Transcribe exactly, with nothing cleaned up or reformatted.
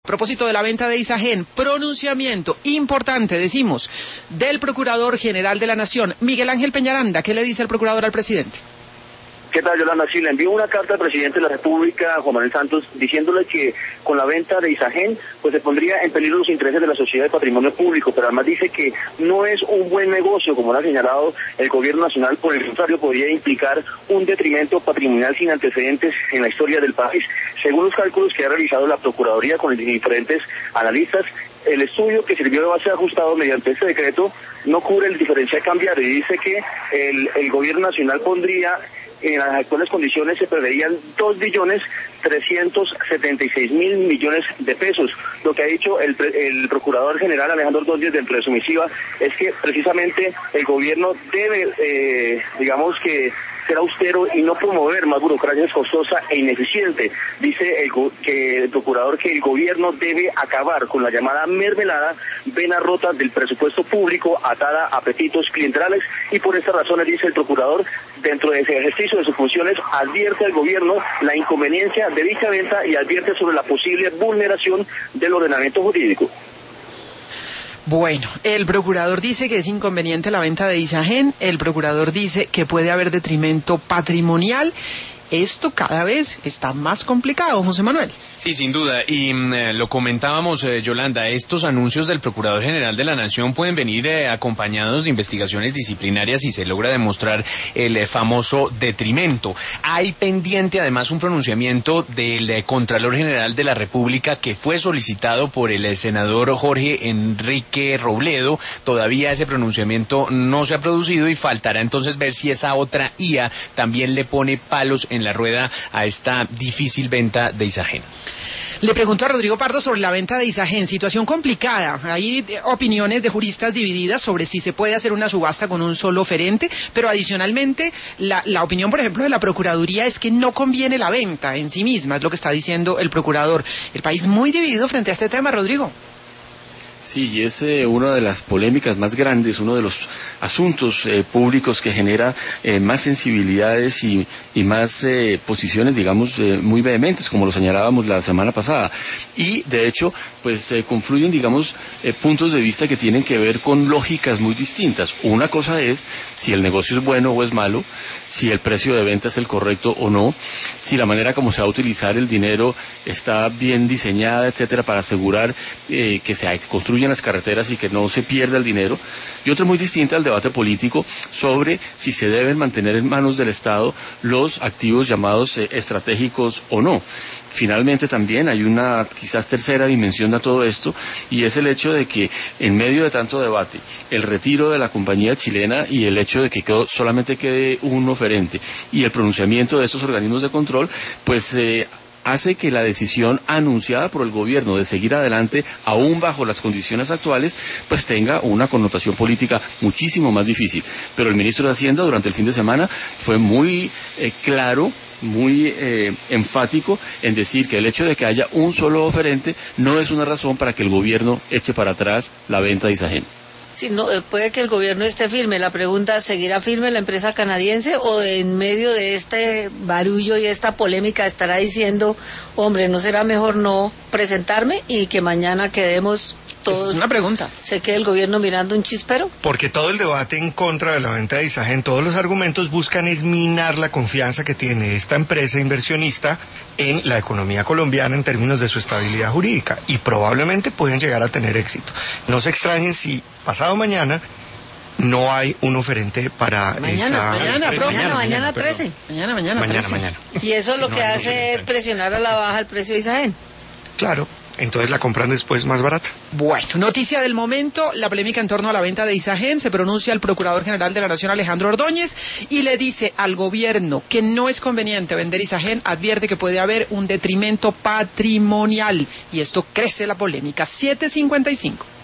A propósito de la venta de Isagen, pronunciamiento importante, decimos, del Procurador General de la Nación, Miguel Ángel Peñaranda. ¿Qué le dice el Procurador al presidente? ¿Qué tal, Yolanda? Sí, le envió una carta al presidente de la República, Juan Manuel Santos, diciéndole que con la venta de Isagen, pues se pondría en peligro los intereses de la sociedad de patrimonio público, pero además dice que no es un buen negocio, como lo ha señalado el gobierno nacional, por el contrario podría implicar un detrimento patrimonial sin antecedentes en la historia del país. Según los cálculos que ha realizado la Procuraduría con diferentes analistas, el estudio que sirvió de base ajustado mediante este decreto no cubre el diferencial cambiario y dice que el, el gobierno nacional pondría, en las actuales condiciones se preveían dos billones trescientos setenta y seis mil millones de pesos. Lo que ha dicho el, el Procurador General Alejandro Ordóñez dentro de su misiva es que precisamente el gobierno debe, eh, digamos que, ser austero y no promover más burocracia costosa e ineficiente. Dice el, que el procurador que el gobierno debe acabar con la llamada mermelada, vena rota del presupuesto público atada a apetitos clientelares, y por estas razones, dice el procurador, dentro de ese ejercicio de sus funciones, advierte al gobierno la inconveniencia de dicha venta y advierte sobre la posible vulneración del ordenamiento jurídico. Bueno, el procurador dice que es inconveniente la venta de Isagen, el procurador dice que puede haber detrimento patrimonial. Esto cada vez está más complicado, José Manuel. Sí, sin duda, y eh, lo comentábamos, eh, Yolanda, estos anuncios del Procurador General de la Nación pueden venir eh, acompañados de investigaciones disciplinarias si se logra demostrar el eh, famoso detrimento. Hay pendiente además un pronunciamiento del eh, Contralor General de la República que fue solicitado por el eh, senador Jorge Enrique Robledo. Todavía ese pronunciamiento no se ha producido y faltará entonces ver si esa otra I A también le pone palos en la rueda a esta difícil venta de Isagen. Le pregunto a Rodrigo Pardo sobre la venta de Isagen, situación complicada. Hay opiniones de juristas divididas sobre si se puede hacer una subasta con un solo oferente, pero adicionalmente la, la opinión, por ejemplo, de la Procuraduría es que no conviene la venta en sí misma, es lo que está diciendo el procurador. El país muy dividido frente a este tema, Rodrigo. Sí, y es eh, una de las polémicas más grandes, uno de los asuntos eh, públicos que genera eh, más sensibilidades y, y más eh, posiciones, digamos, eh, muy vehementes, como lo señalábamos la semana pasada. Y, de hecho, pues eh, confluyen, digamos, eh, puntos de vista que tienen que ver con lógicas muy distintas. Una cosa es si el negocio es bueno o es malo, si el precio de venta es el correcto o no, si la manera como se va a utilizar el dinero está bien diseñada, etcétera, para asegurar eh, que se construya en las carreteras y que no se pierda el dinero, y otra muy distinta al debate político sobre si se deben mantener en manos del Estado los activos llamados eh, estratégicos o no. Finalmente también hay una quizás tercera dimensión a todo esto, y es el hecho de que en medio de tanto debate, el retiro de la compañía chilena y el hecho de que quedó, solamente quede un oferente y el pronunciamiento de estos organismos de control, pues eh, hace que la decisión anunciada por el gobierno de seguir adelante, aún bajo las condiciones actuales, pues tenga una connotación política muchísimo más difícil. Pero el ministro de Hacienda durante el fin de semana fue muy eh, claro, muy eh, enfático en decir que el hecho de que haya un solo oferente no es una razón para que el gobierno eche para atrás la venta de Isagen. Sí, no, puede que el gobierno esté firme. La pregunta, ¿seguirá firme la empresa canadiense o en medio de este barullo y esta polémica estará diciendo, hombre, ¿no será mejor no presentarme y que mañana quedemos todos? Es una pregunta. ¿Se quede el gobierno mirando un chispero? Porque todo el debate en contra de la venta de Isagen, todos los argumentos buscan es minar la confianza que tiene esta empresa inversionista en la economía colombiana en términos de su estabilidad jurídica, y probablemente pueden llegar a tener éxito. No se extrañen si pasado mañana no hay un oferente para mañana, esa... Mañana, mañana, mañana, mañana, mañana trece. Mañana, mañana, mañana, trece. mañana. Y eso Sí, lo no que hay hace es presionar a la baja el precio de Isagen. Claro, entonces la compran después más barata. Bueno, noticia del momento, la polémica en torno a la venta de Isagen. Se pronuncia el Procurador General de la Nación, Alejandro Ordóñez, y le dice al gobierno que no es conveniente vender Isagen, advierte que puede haber un detrimento patrimonial, y esto crece la polémica. siete cincuenta y cinco.